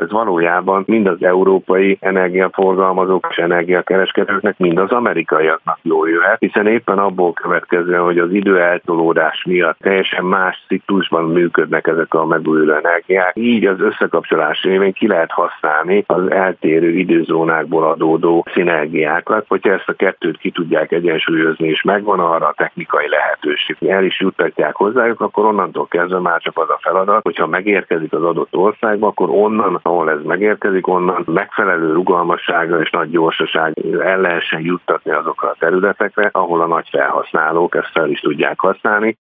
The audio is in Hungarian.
Ez valójában mind az európai energiaforgalmazók és energiakereskedőknek, mind az amerikaiaknak jól jöhet, hiszen éppen abból következően, hogy az időeltolódás miatt teljesen más ciklusban működnek ezek a megújuló energiák, így az összekapcsolás révén ki lehet használni az eltérő időzónákból adódó szinergiákat, hogyha ezt a kettőt ki tudják egyensúlyozni, és megvan arra a technikai lehetőség, el is juttatják hozzájuk, akkor onnantól kezdve már csak az a feladat, hogyha megérkezik az adott országba, akkor onnan, ahol ez megérkezik, onnan megfelelő rugalmassággal és nagy gyorsaság el lehessen juttatni azokra a területekre, ahol a nagy felhasználók ezt fel is tudják használni.